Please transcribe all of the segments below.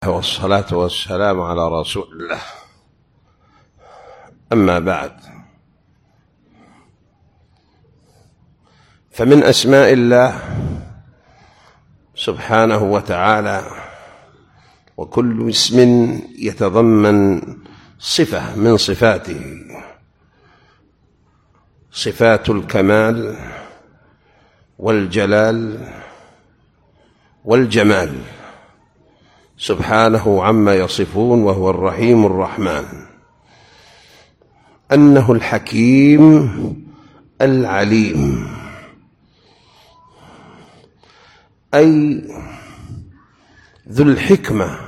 والصلاة والسلام على رسول الله. أما بعد، فمن أسماء الله سبحانه وتعالى وكل اسم يتضمن صفة من صفاته، صفات الكمال والجلال والجمال سبحانه عما يصفون، وهو الرحيم الرحمن، أنه الحكيم العليم، أي ذو الحكمة،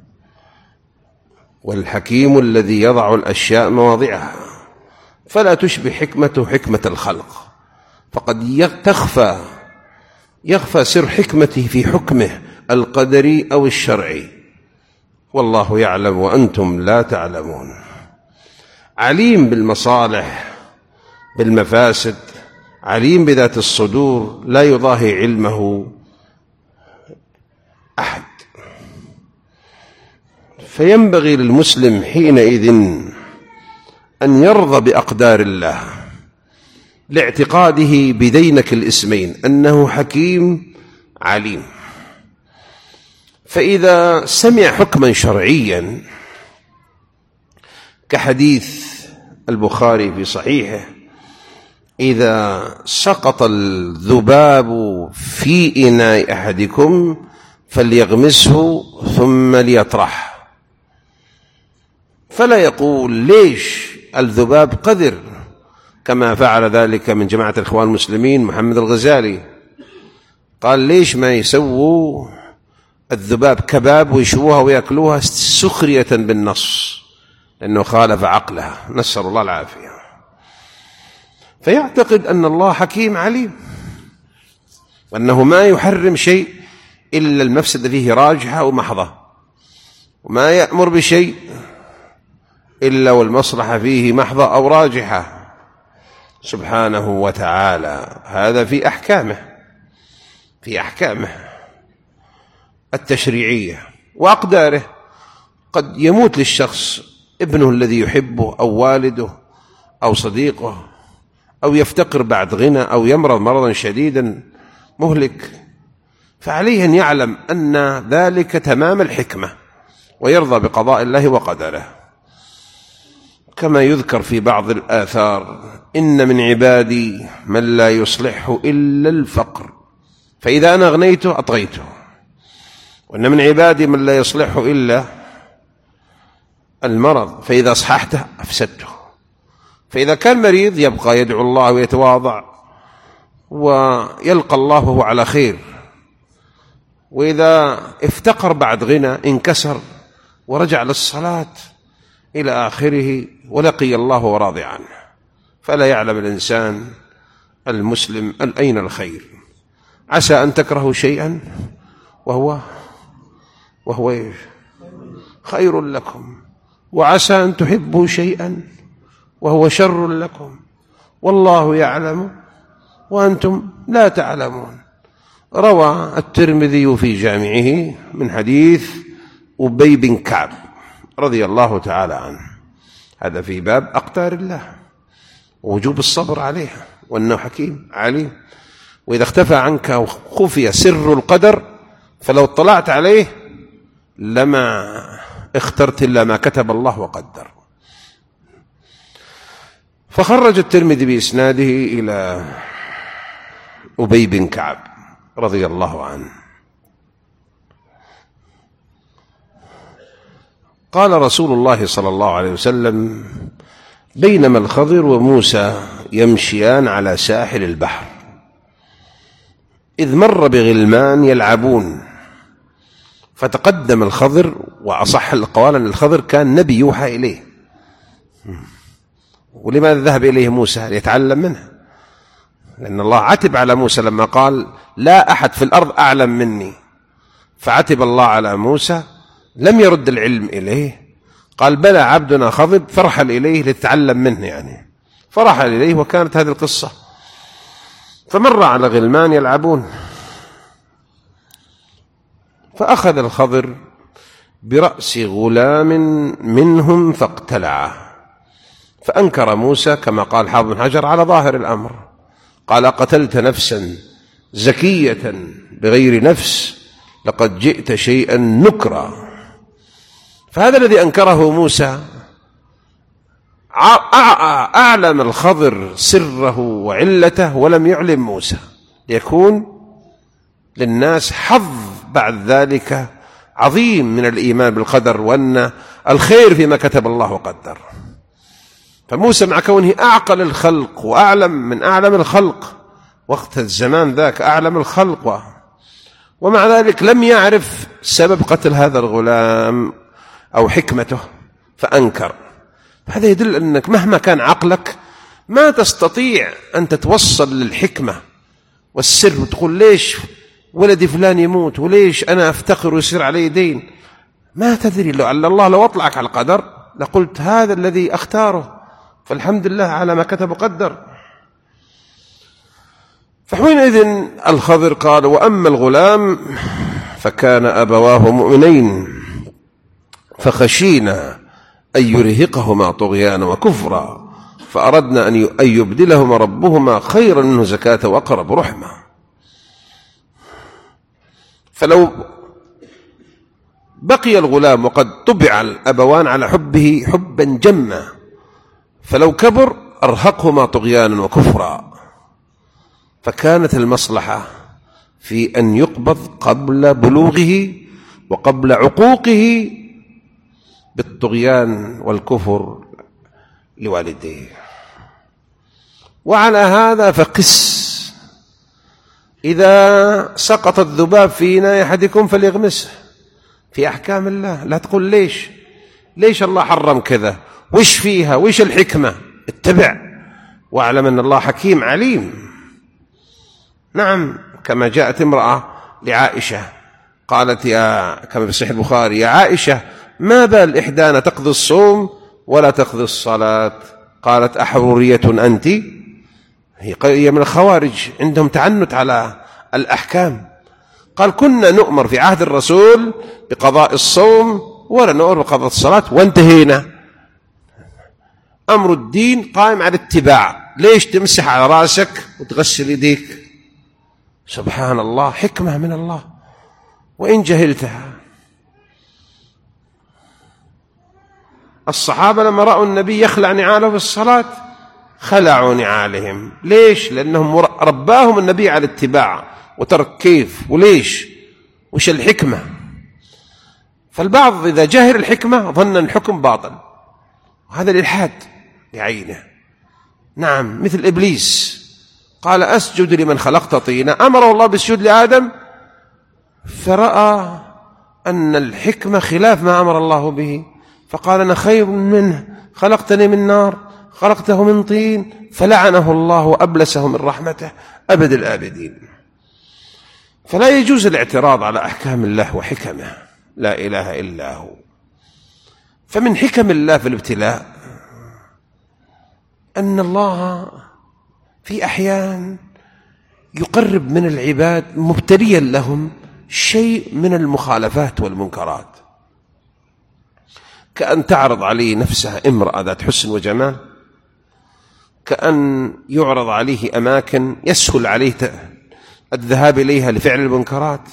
والحكيم الذي يضع الأشياء مواضعها، فلا تشبه حكمته حكمة الخلق، فقد يخفى سر حكمته في حكمه القدري أو الشرعي، والله يعلم وأنتم لا تعلمون. عليم بالمصالح بالمفاسد، عليم بذات الصدور، لا يضاهي علمه أحد. فينبغي للمسلم حينئذ أن يرضى بأقدار الله لاعتقاده بذينك الاسمين، أنه حكيم عليم. فإذا سمع حكما شرعيا كحديث البخاري في صحيحه: إذا سقط الذباب في إناء أحدكم فليغمسه ثم ليطرح، فلا يقول ليش الذباب قذر، كما فعل ذلك من جماعة الإخوان المسلمين محمد الغزالي، قال ليش ما يسووا الذباب كباب ويشووها ويأكلوها سخرية بالنص، لأنه خالف عقلها، نسأل الله العافية. فيعتقد أن الله حكيم عليم، وأنه ما يحرم شيء إلا المفسدة فيه راجحة ومحضة، وما يأمر بشيء إلا والمصلحة فيه محضة أو راجحة سبحانه وتعالى. هذا في أحكامه التشريعية وأقداره. قد يموت للشخص ابنه الذي يحبه أو والده أو صديقه، أو يفتقر بعد غنى، أو يمرض مرضا شديدا مهلك، فعليه أن يعلم أن ذلك تمام الحكمة ويرضى بقضاء الله وقدره. كما يذكر في بعض الآثار: إن من عبادي من لا يصلحه إلا الفقر، فإذا أنا أغنيته أطغيته، وإن من عبادي من لا يصلحه إلا المرض، فإذا أصححته أفسدته. فإذا كان مريض يبقى يدعو الله ويتواضع ويلقى الله وهو على خير، وإذا افتقر بعد غنى انكسر ورجع للصلاة إلى آخره ولقي الله وراضي عنه. فلا يعلم الإنسان المسلم أين الخير. عسى أن تكرهوا شيئا وهو خير لكم، وعسى أن تحبوا شيئا وهو شر لكم، والله يعلم وأنتم لا تعلمون. روى الترمذي في جامعه من حديث أبي بن كعب رضي الله تعالى عنه، هذا في باب أقدار الله ووجوب الصبر عليها، وأنه حكيم عليم. وإذا اختفى عنك وخفي سر القدر فلو اطلعت عليه لما اخترت إلا ما كتب الله وقدر. فخرج الترمذي بإسناده إلى أبي بن كعب رضي الله عنه قال رسول الله صلى الله عليه وسلم: بينما الخضر وموسى يمشيان على ساحل البحر إذ مر بغلمان يلعبون، فتقدم الخضر، وأصح القوال أن الخضر كان نبي يوحى إليه. ولماذا ذهب إليه موسى؟ ليتعلم منه، لأن الله عتب على موسى لما قال: لا أحد في الأرض أعلم مني، فعتب الله على موسى، لم يرد العلم إليه، قال: بلى عبدنا خضب، فرحل إليه لتتعلم منه، يعني فرحل إليه. وكانت هذه القصة. فمر على غلمان يلعبون، فأخذ الخضر برأس غلام منهم فاقتلعه. فأنكر موسى كما قال حافظ بن حجر على ظاهر الأمر، قال قتلت نفسا زكية بغير نفس لقد جئت شيئا نكرا. فهذا الذي أنكره موسى أعلم الخضر سره وعلته ولم يعلم موسى، ليكون للناس حظ بعد ذلك عظيم من الإيمان بالقدر وأن الخير فيما كتب الله وقدر. فموسى مع كونه أعقل الخلق وأعلم من أعلم الخلق وقت الزمان ذاك، أعلم الخلق، ومع ذلك لم يعرف سبب قتل هذا الغلام أو حكمته فأنكر. هذا يدل أنك مهما كان عقلك ما تستطيع أن تتوصل للحكمة والسر وتقول ليش ولدي فلان يموت وليش أنا أفتقر ويصير علي دين. ما تدري، لعل الله لو أطلعك على القدر لقلت هذا الذي أختاره، فالحمد لله على ما كتب وقدر. فحينئذ الخضر قال وأما الغلام فكان أبواه مؤمنين فخشينا أن يرهقهما طغيانا وكفرا فأردنا أن يبدلهما ربهما خيرا منه زكاة وأقرب رحمة. فلو بقي الغلام وقد طبع الأبوان على حبه حبا جما، فلو كبر أرهقهما طغيانا وكفرا، فكانت المصلحة في أن يقبض قبل بلوغه وقبل عقوقه بالطغيان والكفر لوالديه. وعلى هذا فقس إذا سقط الذباب في إناء أحدكم فليغمسه في أحكام الله. لا تقول ليش الله حرم كذا، وش فيها، وش الحكمة. اتبع واعلم أن الله حكيم عليم. نعم، كما جاءت امرأة لعائشة قالت كما في صحيح البخاري يا عائشة ما بال إحدانا تقضي الصوم ولا تقضي الصلاة؟ قالت أحرورية أنت؟ هي من الخوارج، عندهم تعنت على الأحكام. قال كنا نؤمر في عهد الرسول بقضاء الصوم ولا نؤمر بقضاء الصلاة وانتهينا. أمر الدين قائم على الاتباع. ليش تمسح على رأسك وتغسل يديك؟ سبحان الله، حكمة من الله وإن جهلتها. الصحابة لما رأوا النبي يخلع نعاله في الصلاة خلعوا نعالهم. ليش؟ لأنهم رباهم النبي على الاتباع وترك كيف وليش وش الحكمة. فالبعض إذا جهل الحكمة ظن الحكم باطل، وهذا الإلحاد بعينه. نعم، مثل إبليس قال أسجد لمن خلقت طينا، أمره الله بالسجود لآدم فرأى أن الحكمة خلاف ما أمر الله به فقال أنا خير منه، خلقتني من نار خلقته من طين، فلعنه الله وأبلسه من رحمته أبد الآبدين. فلا يجوز الاعتراض على أحكام الله وحكمه، لا إله إلا هو. فمن حكم الله في الابتلاء أن الله في أحيان يقرب من العباد مبتليا لهم شيء من المخالفات والمنكرات، كأن تعرض عليه نفسها امرأة ذات حسن وجمال، كأن يعرض عليه أماكن يسهل عليه الذهاب إليها لفعل المنكرات.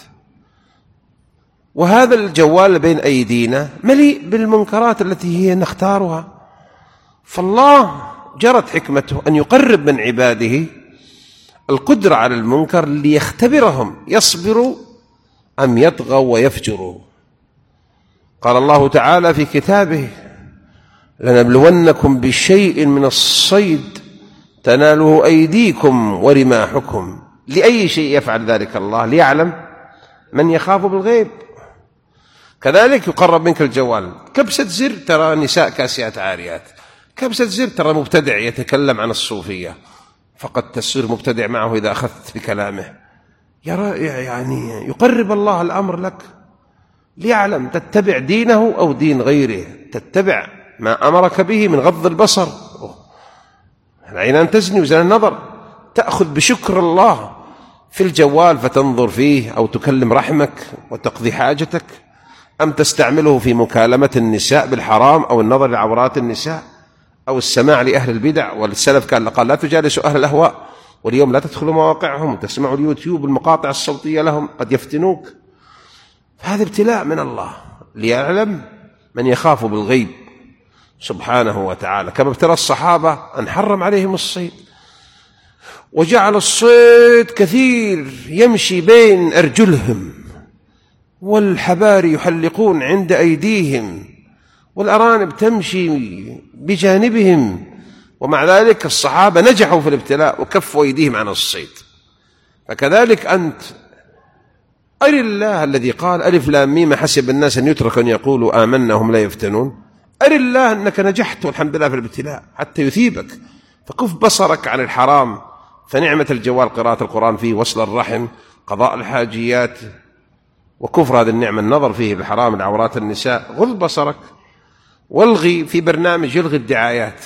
وهذا الجوال بين أيدينا مليء بالمنكرات التي هي نختارها. فالله جرت حكمته أن يقرب من عباده القدرة على المنكر ليختبرهم يصبروا أم يطغوا ويفجروا. قال الله تعالى في كتابه لنبلونكم بشيء من الصيد تناله أيديكم ورماحكم. لأي شيء يفعل ذلك الله؟ ليعلم من يخاف بالغيب. كذلك يقرب منك الجوال، كبسة زر ترى نساء كاسيات عاريات، كبسة زر ترى مبتدع يتكلم عن الصوفية، فقد تصير مبتدع معه إذا أخذت بكلامه. يعني يقرب الله الأمر لك ليعلم تتبع دينه أو دين غيره، تتبع ما أمرك به من غض البصر، العينان تزني وزن النظر، تأخذ بشكر الله في الجوال فتنظر فيه أو تكلم رحمك وتقضي حاجتك، أم تستعمله في مكالمة النساء بالحرام أو النظر لعورات النساء أو السماع لأهل البدع. والسلف كان قال لا تجالسوا أهل الأهواء، واليوم لا تدخلوا مواقعهم وتسمعوا اليوتيوب المقاطع الصوتية لهم قد يفتنوك. فهذا ابتلاء من الله ليعلم من يخاف بالغيب سبحانه وتعالى، كما ابتلى الصحابة أن حرم عليهم الصيد، وجعل الصيد كثير يمشي بين أرجلهم، والحباري يحلقون عند أيديهم، والأرانب تمشي بجانبهم، ومع ذلك الصحابة نجحوا في الابتلاء وكفوا أيديهم عن الصيد. فكذلك أنت أر الله الذي قال ألف لام ميم حسب الناس أن يتركوا أن يقولوا آمنا هم لا يفتنون، أر الله أنك نجحت والحمد لله في الابتلاء حتى يثيبك. فكف بصرك عن الحرام، فنعمة الجوال قراءة القرآن فيه، وصل الرحم، قضاء الحاجيات، وكفر هذه النعمة النظر فيه بالحرام لعورات النساء. غض بصرك، والغي في برنامج يلغي الدعايات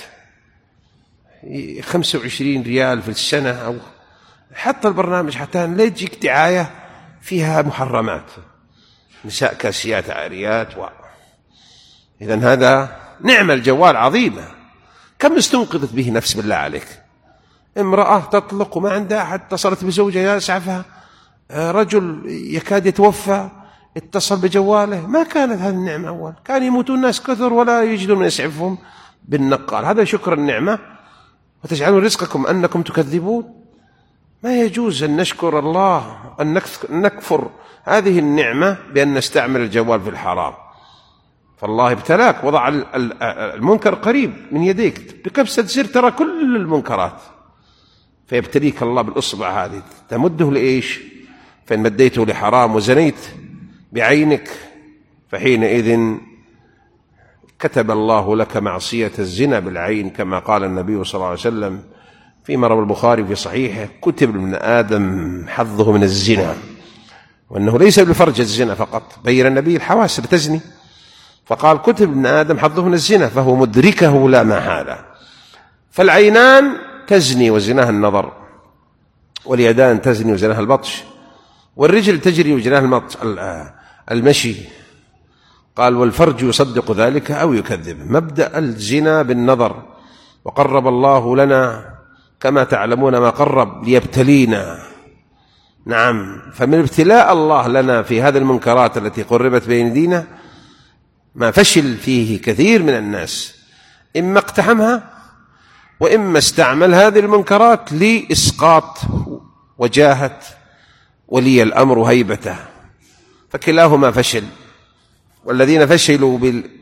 25 ريال في السنة، أو حتى البرنامج حتى لا يجيك دعاية فيها محرمات، نساء كاسيات عاريات إذن هذا نعمة الجوال عظيمة. كم استنقذت به نفس بالله عليك؟ امرأة تطلق وما عندها أحد، اتصلت بزوجها يسعفها، رجل يكاد يتوفى اتصل بجواله. ما كانت هذه النعمة أول، كان يموتون الناس كثر ولا يجدون من يسعفهم بالنقال. هذا شكر النعمة، وتجعلون رزقكم أنكم تكذبون. ما يجوز أن نشكر الله أن نكفر هذه النعمة بأن نستعمل الجوال في الحرام. فالله ابتلاك، وضع المنكر قريب من يديك، بكبسة زر ترى كل المنكرات، فيبتليك الله بالإصبع هذه تمده لإيش؟ فإن مديته لحرام وزنيت بعينك فحينئذ كتب الله لك معصية الزنا بالعين، كما قال النبي صلى الله عليه وسلم فيما روى البخاري في صحيحه: كتب من آدم حظه من الزنا، وأنه ليس بالفرج الزنا فقط، بين النبي الحواس بتزني، فقال كتب من آدم حظه من الزنا، فهو مدركه لا محالة. فالعينان تزني وزناها النظر، واليدان تزني وزناها البطش، والرجل تجري وزناها المشي. قال والفرج يصدق ذلك أو يكذب. مبدأ الزنا بالنظر، وقرب الله لنا كما تعلمون ما قرب ليبتلينا. نعم، فمن ابتلاء الله لنا في هذه المنكرات التي قربت بين يدينا ما فشل فيه كثير من الناس، إما اقتحمها وإما استعمل هذه المنكرات لإسقاط وجاهة ولي الأمر هيبته، فكلاهما فشل. والذين فشلوا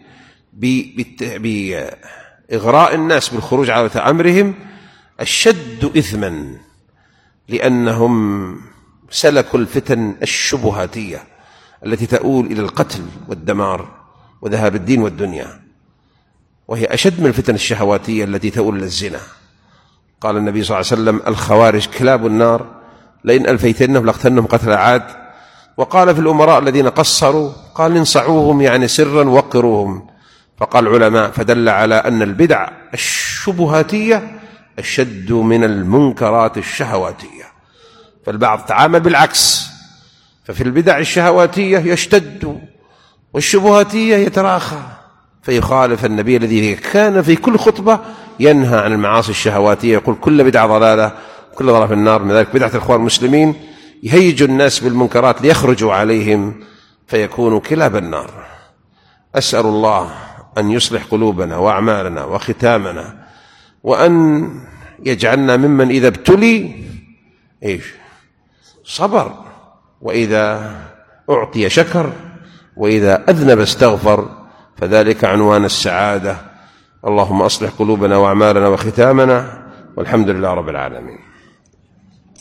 بإغراء الناس بالخروج على أمرهم أشد إثما، لأنهم سلكوا الفتن الشبهاتية التي تؤول إلى القتل والدمار وذهاب الدين والدنيا، وهي أشد من الفتن الشهواتية التي تؤول إلى الزنا. قال النبي صلى الله عليه وسلم: الخوارج كلاب النار، لئن ألفيتنهم لاقتلنهم قتل عاد. وقال في الأمراء الذين قصروا قال: انصعوهم يعني سرا وقروهم. فقال العلماء فدل على أن البدع الشبهاتية أشد من المنكرات الشهواتية. فالبعض تعامل بالعكس، ففي البدع الشهواتية يشتد والشبهاتية يتراخى، فيخالف النبي الذي كان في كل خطبة ينهى عن المعاصي الشهواتية، يقول كل بدعة ضلالة كل ضلالة في النار. من ذلك بدعة الإخوان المسلمين يهيج الناس بالمنكرات ليخرجوا عليهم فيكونوا كلاب النار. أسأل الله أن يصلح قلوبنا وأعمالنا وختامنا، وأن يجعلنا ممن إذا ابتلي صبر، وإذا أعطي شكر، وإذا أذنب استغفر، فذلك عنوان السعادة. اللهم أصلح قلوبنا وأعمالنا وختامنا، والحمد لله رب العالمين.